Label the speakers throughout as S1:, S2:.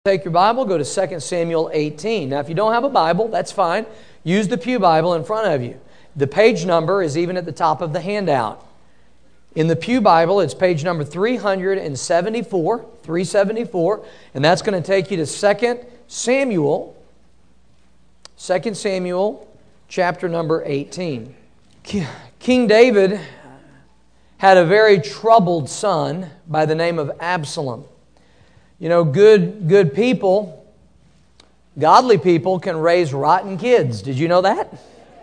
S1: Take your Bible, go to 2 Samuel 18. Now, if you don't have a Bible, that's fine. Use the Pew Bible in front of you. The page number is even at the top of the handout. In the Pew Bible, it's page number 374, and that's going to take you to 2 Samuel chapter number 18. King David had a very troubled son by the name of Absalom. You know, good people, godly people can raise rotten kids. Did you know that?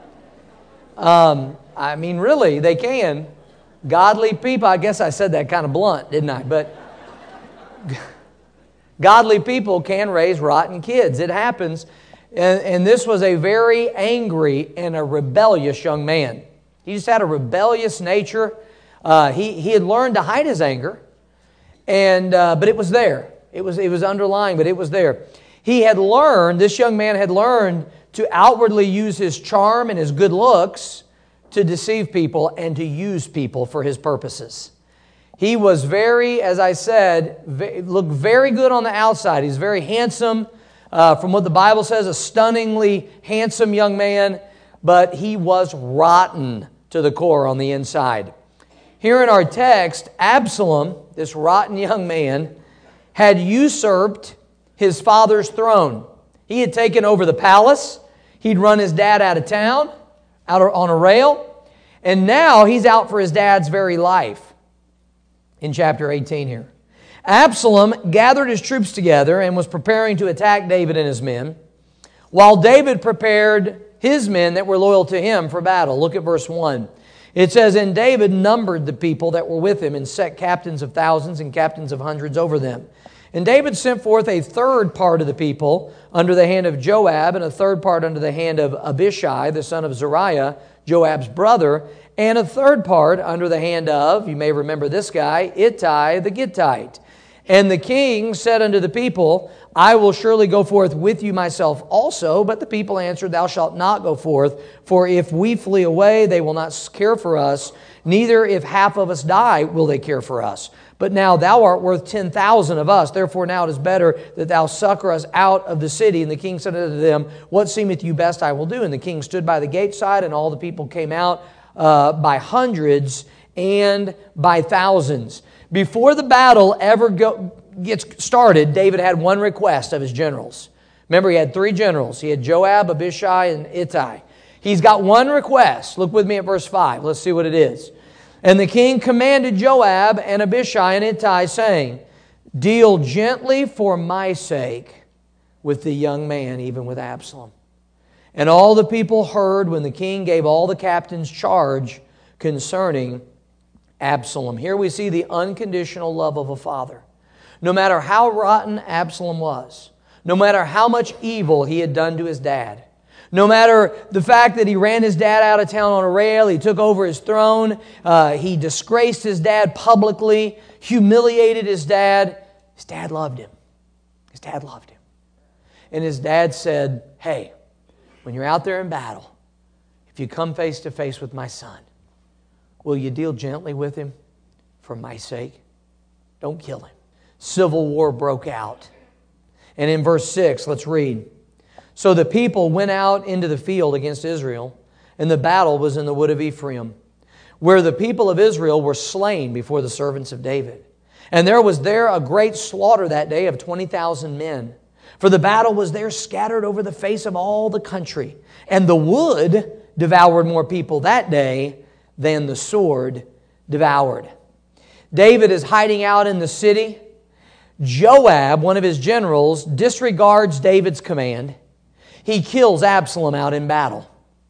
S1: I mean, really, they can. Godly people, I guess I said that kind of blunt, didn't I? But godly people can raise rotten kids. It happens. And this was a very angry and a rebellious young man. He just had a rebellious nature. He had learned to hide his anger, but it was there. It was underlying, but it was there. This young man had learned to outwardly use his charm and his good looks to deceive people and to use people for his purposes. He was very, as I said, looked very good on the outside. He's very handsome. From what the Bible says, a stunningly handsome young man, but he was rotten to the core on the inside. Here in our text, Absalom, this rotten young man, had usurped his father's throne. He had taken over the palace. He'd run his dad out of town, out on a rail. And now he's out for his dad's very life in chapter 18 here. Absalom gathered his troops together and was preparing to attack David and his men, while David prepared his men that were loyal to him for battle. Look at verse 1. It says, "And David numbered the people that were with him and set captains of thousands and captains of hundreds over them. And David sent forth a third part of the people under the hand of Joab, and a third part under the hand of Abishai, the son of Zeruiah, Joab's brother, and a third part under the hand of," you may remember this guy, "Ittai the Gittite. And the king said unto the people, I will surely go forth with you myself also. But the people answered, Thou shalt not go forth, for if we flee away, they will not care for us. Neither if half of us die will they care for us. But now thou art worth 10,000 of us. Therefore now it is better that thou succor us out of the city. And the king said unto them, What seemeth you best I will do? And the king stood by the gate side, and all the people came out by hundreds and by thousands." Before the battle ever gets started, David had one request of his generals. Remember, he had three generals. He had Joab, Abishai, and Ittai. He's got one request. Look with me at verse 5. Let's see what it is. "And the king commanded Joab and Abishai and Ittai, saying, Deal gently for my sake with the young man, even with Absalom. And all the people heard when the king gave all the captains charge concerning Absalom." Here we see the unconditional love of a father. No matter how rotten Absalom was, no matter how much evil he had done to his dad, no matter the fact that he ran his dad out of town on a rail, he took over his throne, he disgraced his dad publicly, humiliated his dad loved him. His dad loved him. And his dad said, "Hey, when you're out there in battle, if you come face to face with my son, will you deal gently with him for my sake? Don't kill him." Civil war broke out. And in verse 6, let's read. "So the people went out into the field against Israel, and the battle was in the wood of Ephraim, where the people of Israel were slain before the servants of David. And there was there a great slaughter that day of 20,000 men. For the battle was there scattered over the face of all the country. And the wood devoured more people that day than the sword devoured." David is hiding out in the city. Joab, one of his generals, disregards David's command. He kills Absalom out in battle.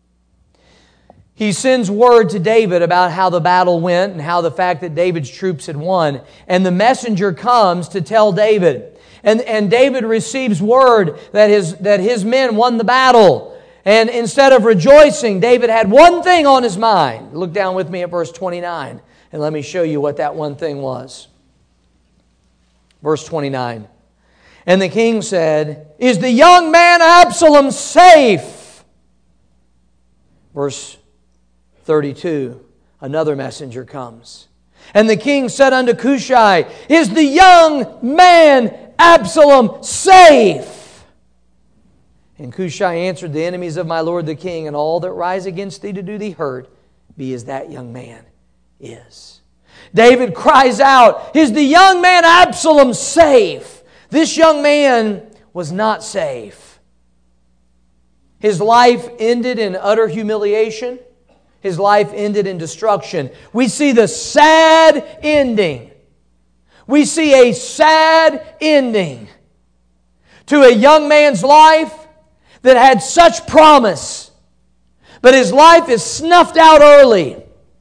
S1: He sends word to David about how the battle went and how the fact that David's troops had won. And the messenger comes to tell David. And David receives word that his men won the battle. And instead of rejoicing, David had one thing on his mind. Look down with me at verse 29, and let me show you what that one thing was. Verse 29. "And the king said, Is the young man Absalom safe?" Verse 32. Another messenger comes. "And the king said unto Cushai, Is the young man Absalom safe? And Cushai answered, the enemies of my lord the king, and all that rise against thee to do thee hurt, be as that young man is. David cries out, is the young man Absalom safe? This young man was not safe. His life ended in utter humiliation. His life ended in destruction. We see the sad ending. We see a sad ending to a young man's life that had such promise. But his life is snuffed out early.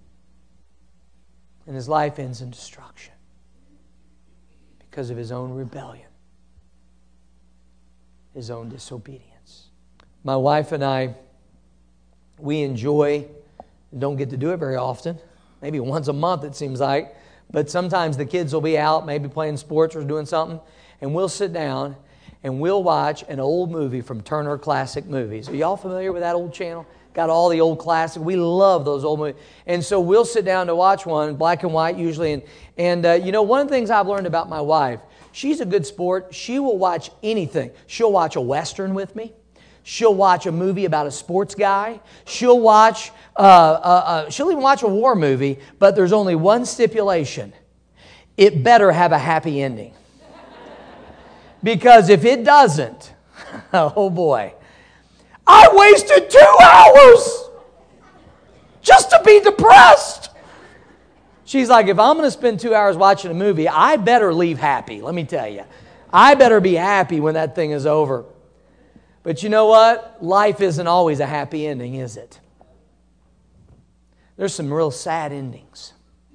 S1: And his life ends in destruction because of his own rebellion, his own disobedience. My wife and I, we enjoy, don't get to do it very often, maybe once a month it seems like, but sometimes the kids will be out, maybe playing sports or doing something, and we'll sit down and we'll watch an old movie from Turner Classic Movies. Are y'all familiar with that old channel? Got all the old classics. We love those old movies. And so we'll sit down to watch one, black and white usually. And you know, one of the things I've learned about my wife, she's a good sport. She will watch anything. She'll watch a Western with me. She'll watch a movie about a sports guy. She'll watch, she'll even watch a war movie, but there's only one stipulation. It better have a happy ending. Because if it doesn't, oh boy, I wasted 2 hours just to be depressed. She's like, if I'm going to spend 2 hours watching a movie, I better leave happy, let me tell you. I better be happy when that thing is over. But you know what? Life isn't always a happy ending, is it? There's some real sad endings.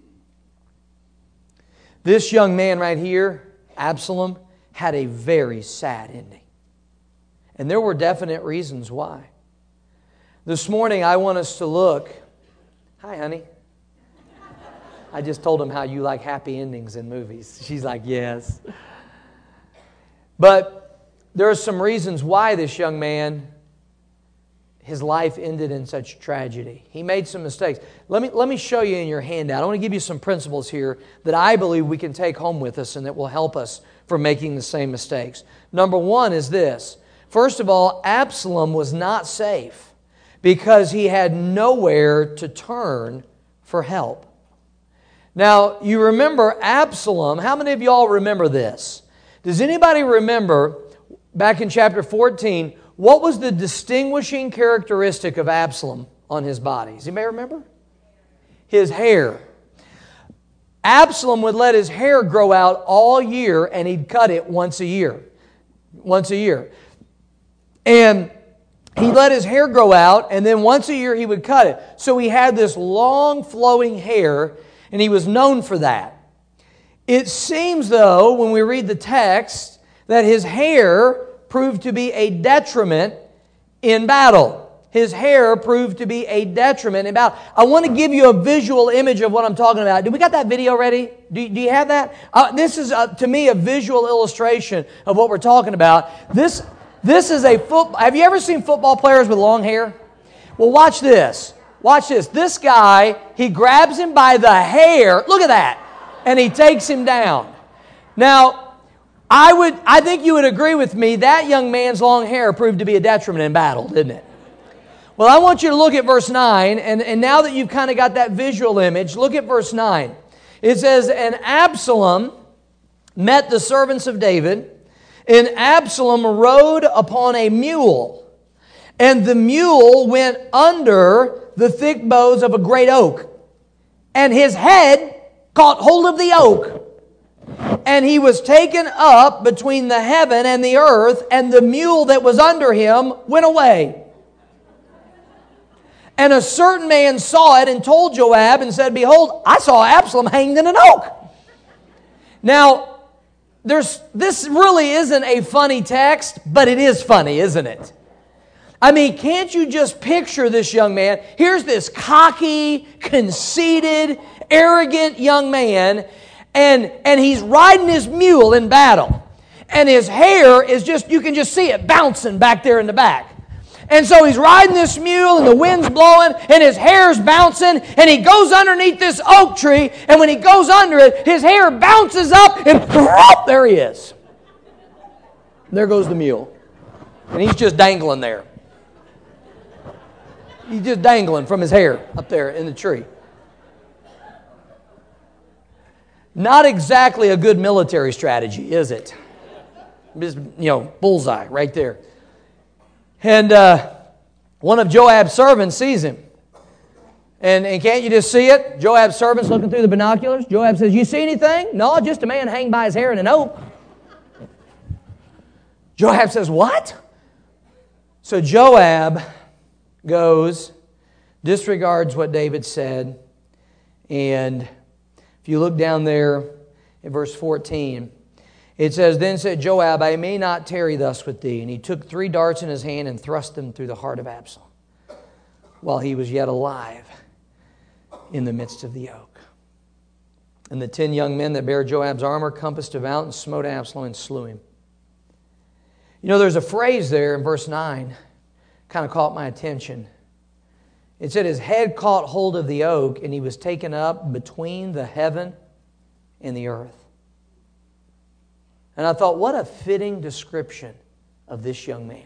S1: This young man right here, Absalom, had a very sad ending. And there were definite reasons why. This morning I want us to look. Hi, honey. I just told him how you like happy endings in movies. She's like, yes. But there are some reasons why this young man, his life ended in such tragedy. He made some mistakes. Let me show you in your handout. I want to give you some principles here that I believe we can take home with us and that will help us from making the same mistakes. Number one is this. First of all, Absalom was not safe because he had nowhere to turn for help. Now, you remember Absalom. How many of y'all remember this? Does anybody remember back in chapter 14, what was the distinguishing characteristic of Absalom on his body? Does anybody remember? His hair. Absalom would let his hair grow out all year and he'd cut it once a year. Once a year. And he let his hair grow out, and then once a year he would cut it. So he had this long flowing hair, and he was known for that. It seems, though, when we read the text, that his hair proved to be a detriment in battle. His hair proved to be a detriment in battle. I want to give you a visual image of what I'm talking about. Do we got that video ready? Do you have that? This is, to me, a visual illustration of what we're talking about. This is a football. Have you ever seen football players with long hair? Well, watch this. Watch this. This guy, he grabs him by the hair. Look at that. And he takes him down. Now, I think you would agree with me, that young man's long hair proved to be a detriment in battle, didn't it? Well, I want you to look at verse 9, and now that you've kind of got that visual image, look at verse 9. It says, and Absalom met the servants of David, and Absalom rode upon a mule, and the mule went under the thick boughs of a great oak, and his head caught hold of the oak, and he was taken up between the heaven and the earth, and the mule that was under him went away. And a certain man saw it and told Joab and said, behold, I saw Absalom hanged in an oak. Now, this really isn't a funny text, but it is funny, isn't it? I mean, can't you just picture this young man? Here's this cocky, conceited, arrogant young man, and he's riding his mule in battle. And his hair is just, you can just see it bouncing back there in the back. And so he's riding this mule and the wind's blowing and his hair's bouncing and he goes underneath this oak tree, and when he goes under it, his hair bounces up and there he is. There goes the mule. And he's just dangling there. He's just dangling from his hair up there in the tree. Not exactly a good military strategy, is it? Just, bullseye right there. And one of Joab's servants sees him. And can't you just see it? Joab's servant's looking through the binoculars. Joab says, "You see anything?" "No, just a man hanging by his hair in an oak." Joab says, "What?" So Joab goes, disregards what David said, and if you look down there in verse 14, it says, "Then said Joab, I may not tarry thus with thee. And he took 3 darts in his hand and thrust them through the heart of Absalom, while he was yet alive in the midst of the oak. And the 10 young men that bare Joab's armor compassed about and smote Absalom and slew him." There's a phrase there in verse 9 kind of caught my attention. It said his head caught hold of the oak and he was taken up between the heaven and the earth. And I thought, what a fitting description of this young man.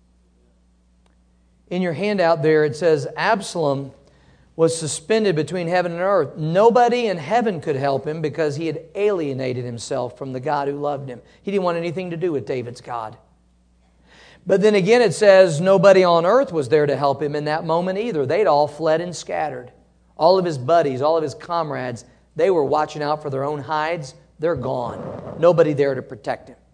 S1: In your handout there it says Absalom was suspended between heaven and earth. Nobody in heaven could help him because he had alienated himself from the God who loved him. He didn't want anything to do with David's God. But then again it says nobody on earth was there to help him in that moment either. They'd all fled and scattered. All of his buddies, all of his comrades, they were watching out for their own hides. They're gone. Nobody there to protect him.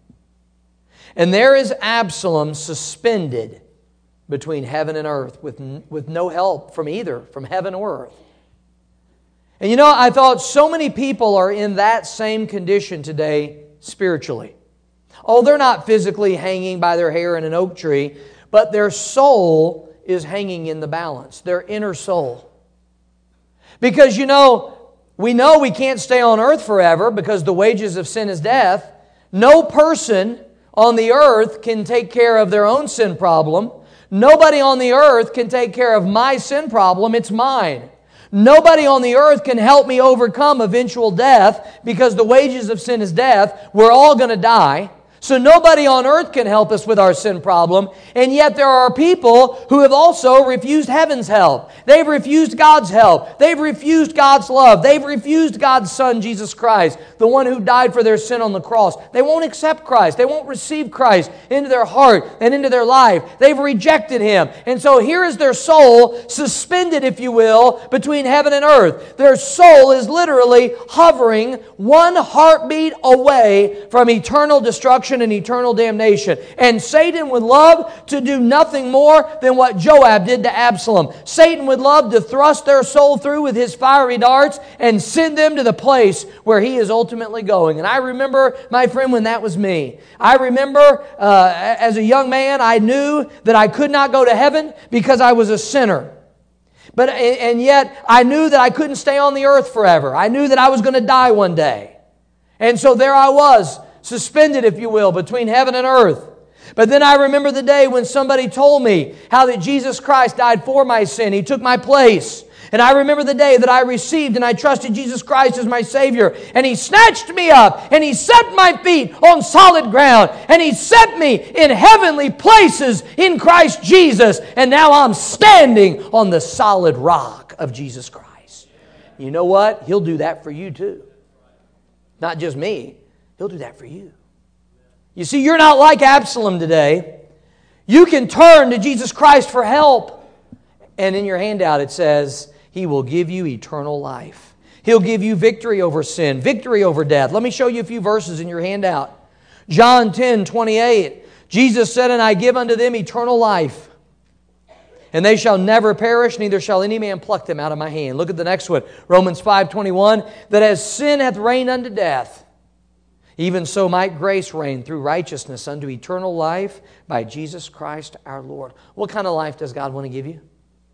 S1: And there is Absalom suspended between heaven and earth with no help from either, from heaven or earth. And I thought so many people are in that same condition today spiritually. Oh, they're not physically hanging by their hair in an oak tree, but their soul is hanging in the balance, their inner soul. Because we know we can't stay on earth forever because the wages of sin is death. No person on the earth can take care of their own sin problem. Nobody on the earth can take care of my sin problem. It's mine. Nobody on the earth can help me overcome eventual death because the wages of sin is death. We're all going to die. So nobody on earth can help us with our sin problem. And yet there are people who have also refused heaven's help. They've refused God's help. They've refused God's love. They've refused God's Son, Jesus Christ, the one who died for their sin on the cross. They won't accept Christ. They won't receive Christ into their heart and into their life. They've rejected Him. And so here is their soul suspended, if you will, between heaven and earth. Their soul is literally hovering one heartbeat away from eternal destruction and eternal damnation. And Satan would love to do nothing more than what Joab did to Absalom. Satan would love to thrust their soul through with his fiery darts and send them to the place where he is ultimately going. And I remember, my friend, when that was me. I remember as a young man, I knew that I could not go to heaven because I was a sinner. And yet I knew that I couldn't stay on the earth forever. I knew that I was going to die one day. And so there I was, suspended, if you will, between heaven and earth. But then I remember the day when somebody told me how that Jesus Christ died for my sin. He took my place. And I remember the day that I received and I trusted Jesus Christ as my Savior. And He snatched me up and He set my feet on solid ground. And He set me in heavenly places in Christ Jesus. And now I'm standing on the solid rock of Jesus Christ. You know what? He'll do that for you too. Not just me. He'll do that for you. You see, you're not like Absalom today. You can turn to Jesus Christ for help. And in your handout it says, He will give you eternal life. He'll give you victory over sin, victory over death. Let me show you a few verses in your handout. John 10:28. Jesus said, "And I give unto them eternal life, and they shall never perish, neither shall any man pluck them out of my hand." Look at the next one. Romans 5:21. "That as sin hath reigned unto death, even so might grace reign through righteousness unto eternal life by Jesus Christ our Lord." What kind of life does God want to give you?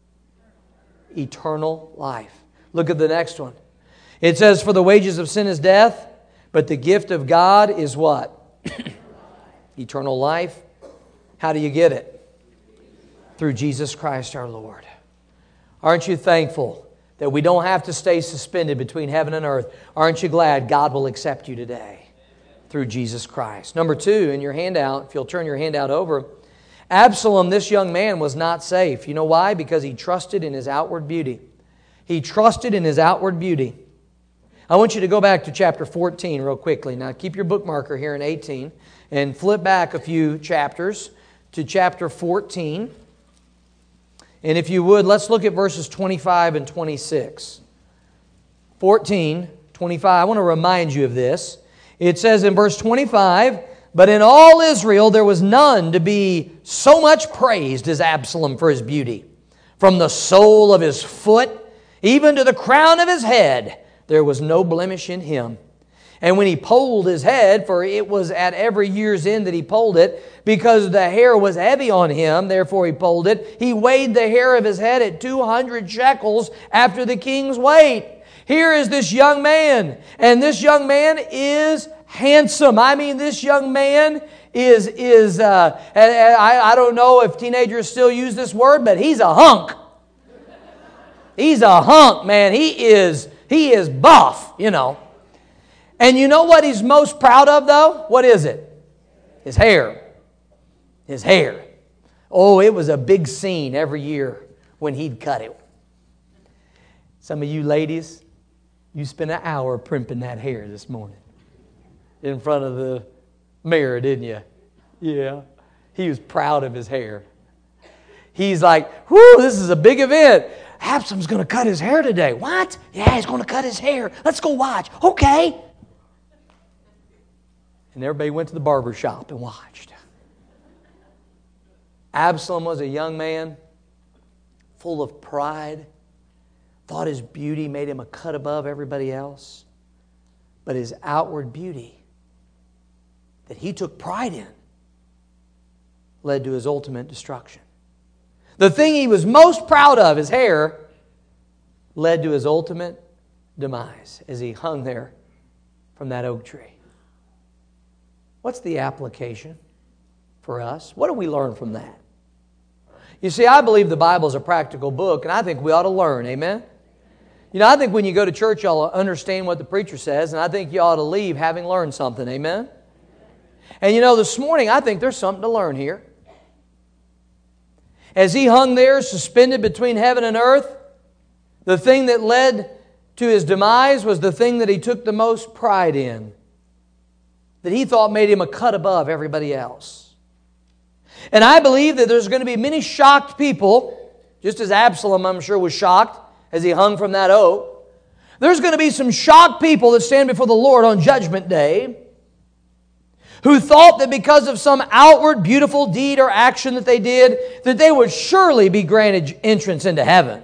S1: Eternal life. Look at the next one. It says, "For the wages of sin is death, but the gift of God is" what? Eternal life. How do you get it? Through Jesus Christ our Lord. Aren't you thankful that we don't have to stay suspended between heaven and earth? Aren't you glad God will accept you today? through Jesus Christ. Number 2, in your handout, if you'll turn your handout over, Absalom, this young man, was not safe. You know why? Because he trusted in his outward beauty. He trusted in his outward beauty. I want you to go back to chapter 14 real quickly. Now keep your bookmarker here in 18 and flip back a few chapters to chapter 14. And if you would, let's look at verses 25 and 26. 14, 25. I want to remind you of this. It says in verse 25, "But in all Israel there was none to be so much praised as Absalom for his beauty. From the sole of his foot even to the crown of his head, there was no blemish in him. And when he polled his head, for it was at every year's end that he polled it, because the hair was heavy on him, therefore he polled it, he weighed the hair of his head at 200 shekels after the king's weight." Here is this young man, and this young man is handsome. I mean, this young man is I don't know if teenagers still use this word, but he's a hunk. He's a hunk, man. He is buff, you know. And you know what he's most proud of, though? What is it? His hair. His hair. Oh, it was a big scene every year when he'd cut it. Some of you ladies, you spent an hour primping that hair this morning in front of the mirror, didn't you? Yeah. He was proud of his hair. He's like, whoo, this is a big event. Absalom's going to cut his hair today. What? Yeah, he's going to cut his hair. Let's go watch. Okay. And everybody went to the barber shop and watched. Absalom was a young man full of pride, thought his beauty made him a cut above everybody else. But his outward beauty that he took pride in led to his ultimate destruction. The thing he was most proud of, his hair, led to his ultimate demise as he hung there from that oak tree. What's the application for us? What do we learn from that? You see, I believe the Bible is a practical book, and I think we ought to learn. Amen? You know, I think when you go to church, you ought to understand what the preacher says, and I think you ought to leave having learned something. Amen? And you know, this morning, I think there's something to learn here. As he hung there, suspended between heaven and earth, the thing that led to his demise was the thing that he took the most pride in, that he thought made him a cut above everybody else. And I believe that there's going to be many shocked people, just as Absalom, I'm sure, was shocked as he hung from that oak. There's going to be some shocked people that stand before the Lord on Judgment Day who thought that because of some outward beautiful deed or action that they did, that they would surely be granted entrance into heaven.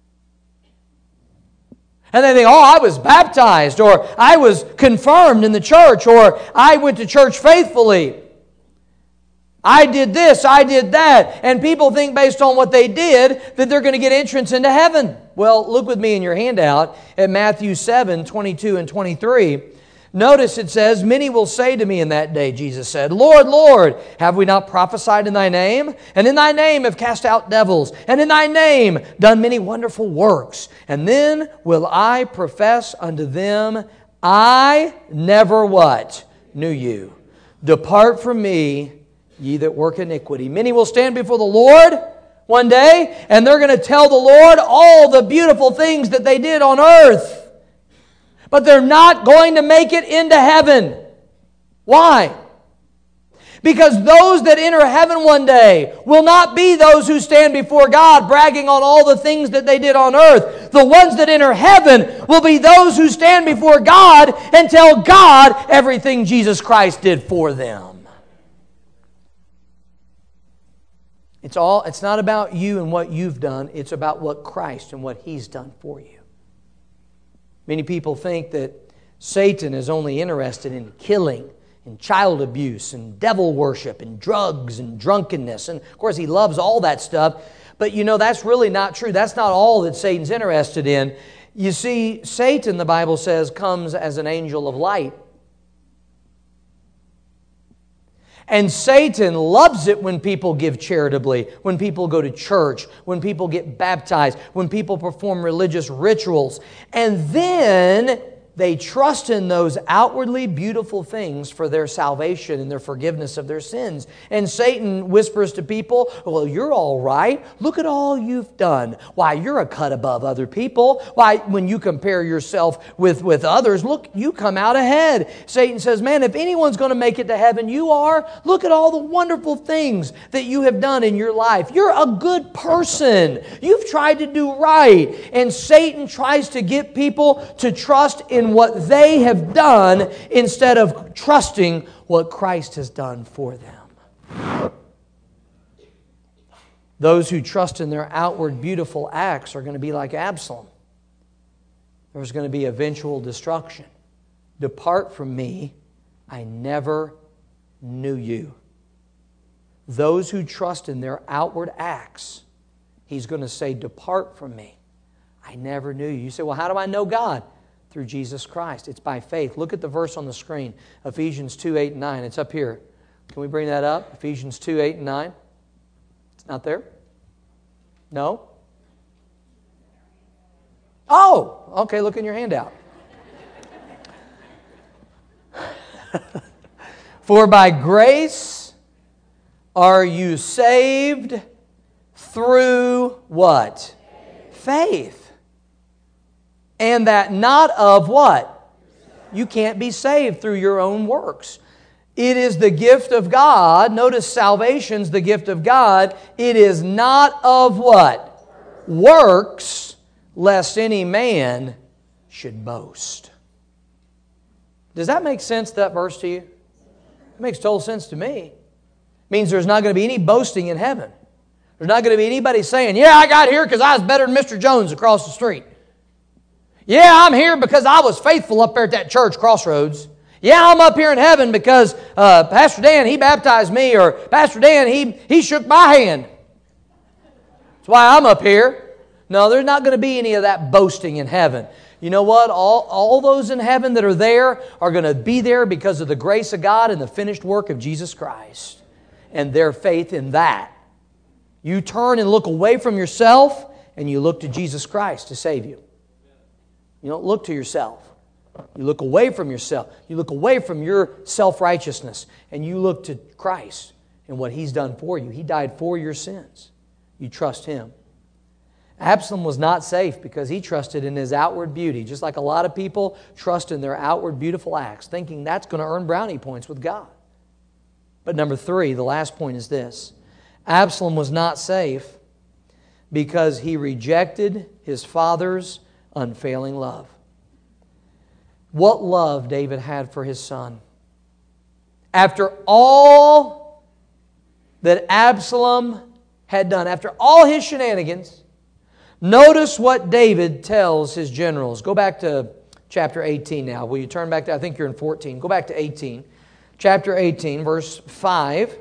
S1: And they think, oh, I was baptized, or I was confirmed in the church, or I went to church faithfully. I did this, I did that. And people think based on what they did that they're going to get entrance into heaven. Well, look with me in your handout at Matthew 7, 22 and 23. Notice it says, "Many will say to me in that day," Jesus said, "Lord, Lord, have we not prophesied in Thy name? And in Thy name have cast out devils, and in Thy name done many wonderful works. And then will I profess unto them, I never" what? "Knew you. Depart from me, ye that work iniquity." Many will stand before the Lord one day, and they're going to tell the Lord all the beautiful things that they did on earth. But they're not going to make it into heaven. Why? Because those that enter heaven one day will not be those who stand before God bragging on all the things that they did on earth. The ones that enter heaven will be those who stand before God and tell God everything Jesus Christ did for them. It's not about you and what you've done. It's about what Christ and what He's done for you. Many people think that Satan is only interested in killing and child abuse and devil worship and drugs and drunkenness. And of course, he loves all that stuff. But you know, that's really not true. That's not all that Satan's interested in. You see, Satan, the Bible says, comes as an angel of light. And Satan loves it when people give charitably, when people go to church, when people get baptized, when people perform religious rituals. And then They trust in those outwardly beautiful things for their salvation and their forgiveness of their sins. And Satan whispers to people, well, you're all right. Look at all you've done. Why, you're a cut above other people. Why, when you compare yourself with others, look, you come out ahead. Satan says, man, if anyone's going to make it to heaven, you are. Look at all the wonderful things that you have done in your life. You're a good person. You've tried to do right. And Satan tries to get people to trust in what they have done instead of trusting what Christ has done for them. Those who trust in their outward beautiful acts are going to be like Absalom. There's going to be eventual destruction. Depart from me, I never knew you. Those who trust in their outward acts, He's going to say, depart from me, I never knew you. You say, well, how do I know God? Through Jesus Christ. It's by faith. Look at the verse on the screen. Ephesians 2, 8, and 9. It's up here. Can we bring that up? Ephesians 2, 8, and 9. It's not there? No? Oh! Okay, look in your handout. For by grace are you saved through what? Faith. And that not of what? You can't be saved through your own works. It is the gift of God. Notice salvation's the gift of God. It is not of what? Works, lest any man should boast. Does that make sense, that verse to you? It makes total sense to me. It means there's not going to be any boasting in heaven. There's not going to be anybody saying, yeah, I got here because I was better than Mr. Jones across the street. Yeah, I'm here because I was faithful up there at that church, Crossroads. Yeah, I'm up here in heaven because Pastor Dan, he baptized me, or Pastor Dan, he shook my hand. That's why I'm up here. No, there's not going to be any of that boasting in heaven. You know what? All those in heaven that are there are going to be there because of the grace of God and the finished work of Jesus Christ and their faith in that. You turn and look away from yourself and you look to Jesus Christ to save you. You don't look to yourself. You look away from yourself. You look away from your self-righteousness and you look to Christ and what He's done for you. He died for your sins. You trust Him. Absalom was not safe because he trusted in his outward beauty, just like a lot of people trust in their outward beautiful acts, thinking that's going to earn brownie points with God. But number 3, the last point is this. Absalom was not safe because he rejected his father's unfailing love. What love David had for his son. After all that Absalom had done, after all his shenanigans, notice what David tells his generals. Go back to chapter 18 now. Will you turn back to, I think you're in 14. Go back to 18. Chapter 18, verse 5.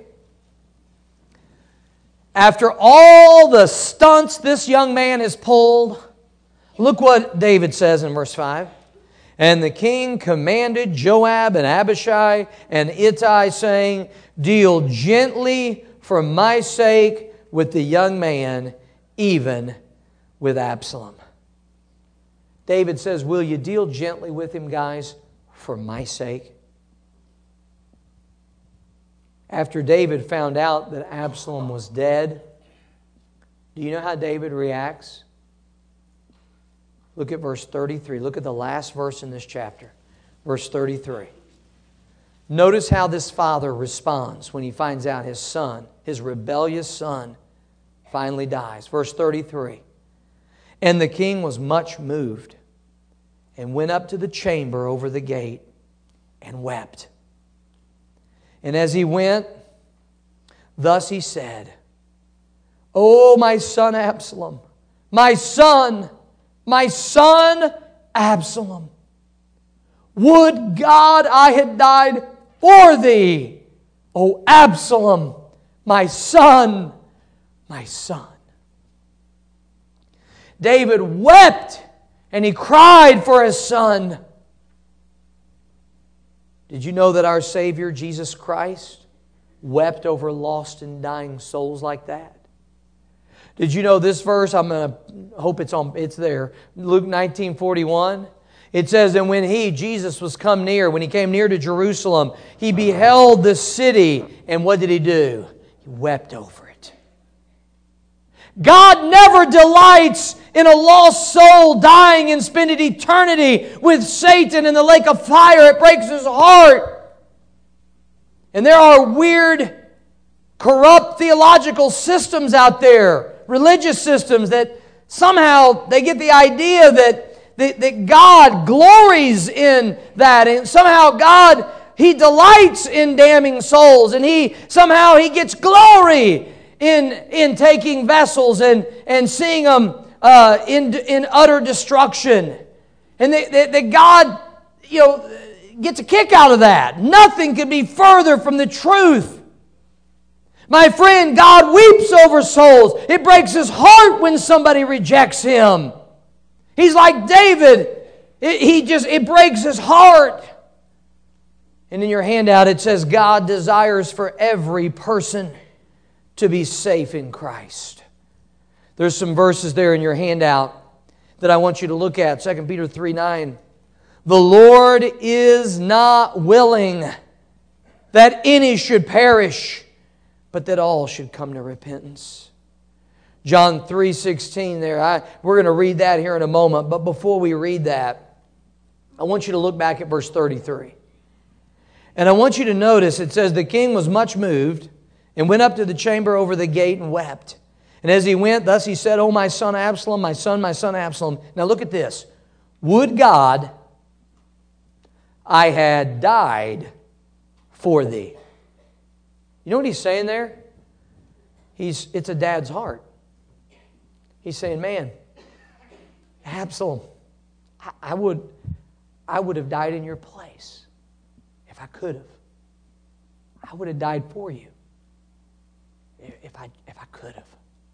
S1: After all the stunts this young man has pulled, look what David says in verse 5. And the king commanded Joab and Abishai and Ittai, saying, deal gently for my sake with the young man, even with Absalom. David says, will you deal gently with him, guys, for my sake? After David found out that Absalom was dead, do you know how David reacts? Look at verse 33. Look at the last verse in this chapter. Verse 33. Notice how this father responds when he finds out his son, his rebellious son, finally dies. Verse 33. And the king was much moved and went up to the chamber over the gate and wept. And as he went, thus he said, O my son Absalom, my son Absalom, would God I had died for thee, O Absalom, my son, my son. David wept and he cried for his son. Did you know that our Savior, Jesus Christ, wept over lost and dying souls like that? Did you know this verse? I'm going to hope it's there. Luke 19:41. It says, and when Jesus, was come near, when He came near to Jerusalem, He beheld the city, and what did He do? He wept over it. God never delights in a lost soul dying and spending eternity with Satan in the lake of fire. It breaks His heart. And there are weird, corrupt theological systems out there, religious systems, that somehow they get the idea that God glories in that. And somehow God, He delights in damning souls. And He gets glory in taking vessels and seeing them in utter destruction. And that God, gets a kick out of that. Nothing could be further from the truth. My friend, God weeps over souls. It breaks His heart when somebody rejects Him. He's like David. It breaks his heart. And in your handout it says, God desires for every person to be safe in Christ. There's some verses there in your handout that I want you to look at. 2 Peter 3:9. The Lord is not willing that any should perish, but that all should come to repentance. John 3:16 there. We're going to read that here in a moment. But before we read that, I want you to look back at verse 33. And I want you to notice it says, the king was much moved and went up to the chamber over the gate and wept. And as he went, thus he said, O my son Absalom, my son Absalom. Now look at this. Would God I had died for thee. You know what he's saying there? It's a dad's heart. He's saying, man, Absalom, I would have died in your place if I could have. I would have died for you if I could have.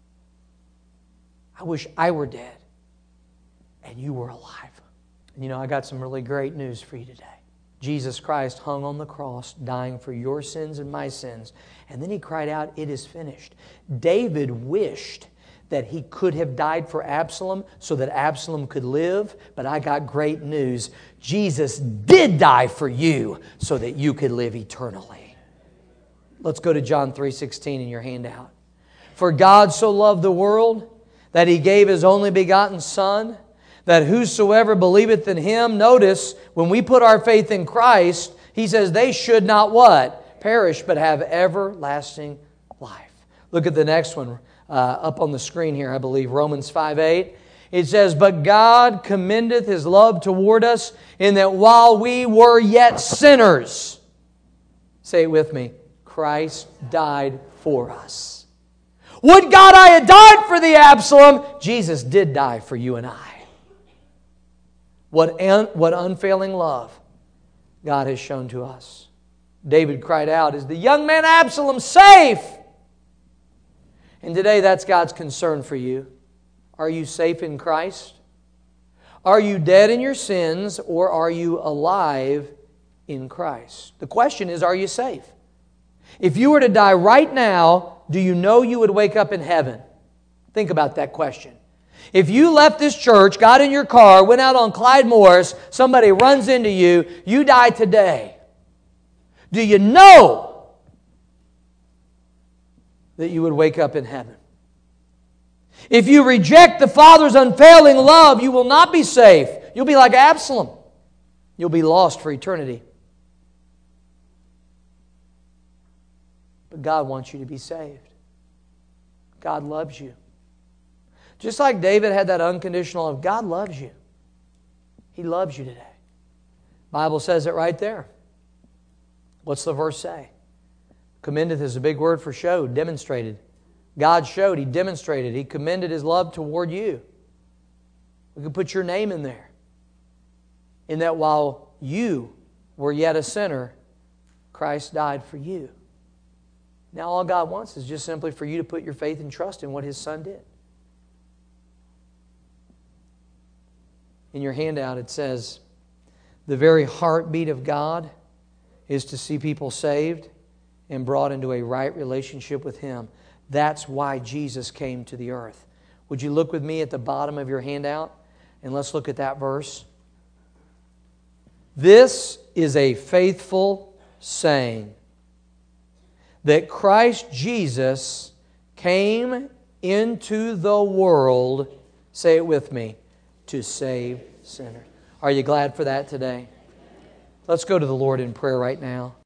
S1: I wish I were dead and you were alive. And I got some really great news for you today. Jesus Christ hung on the cross, dying for your sins and my sins. And then He cried out, it is finished. David wished that he could have died for Absalom so that Absalom could live. But I got great news. Jesus did die for you so that you could live eternally. Let's go to John 3:16 in your handout. For God so loved the world that He gave His only begotten Son, that whosoever believeth in Him, notice, when we put our faith in Christ, He says they should not what? Perish, but have everlasting life. Look at the next one up on the screen here, I believe, Romans 5:8. It says, but God commendeth His love toward us, in that while we were yet sinners, say it with me, Christ died for us. Would God I had died for thee, Absalom? Jesus did die for you and I. What unfailing love God has shown to us. David cried out, is the young man Absalom safe? And today that's God's concern for you. Are you safe in Christ? Are you dead in your sins, or are you alive in Christ? The question is, are you safe? If you were to die right now, do you know you would wake up in heaven? Think about that question. If you left this church, got in your car, went out on Clyde Morris, somebody runs into you, you die today. Do you know that you would wake up in heaven? If you reject the Father's unfailing love, you will not be safe. You'll be like Absalom. You'll be lost for eternity. But God wants you to be saved. God loves you. Just like David had that unconditional love, God loves you. He loves you today. The Bible says it right there. What's the verse say? Commendeth is a big word for showed, demonstrated. God showed, He demonstrated, He commended His love toward you. We can put your name in there. In that while you were yet a sinner, Christ died for you. Now all God wants is just simply for you to put your faith and trust in what His Son did. In your handout it says, the very heartbeat of God is to see people saved and brought into a right relationship with Him. That's why Jesus came to the earth. Would you look with me at the bottom of your handout? And let's look at that verse. This is a faithful saying that Christ Jesus came into the world, say it with me, to save sinners. Are you glad for that today? Let's go to the Lord in prayer right now.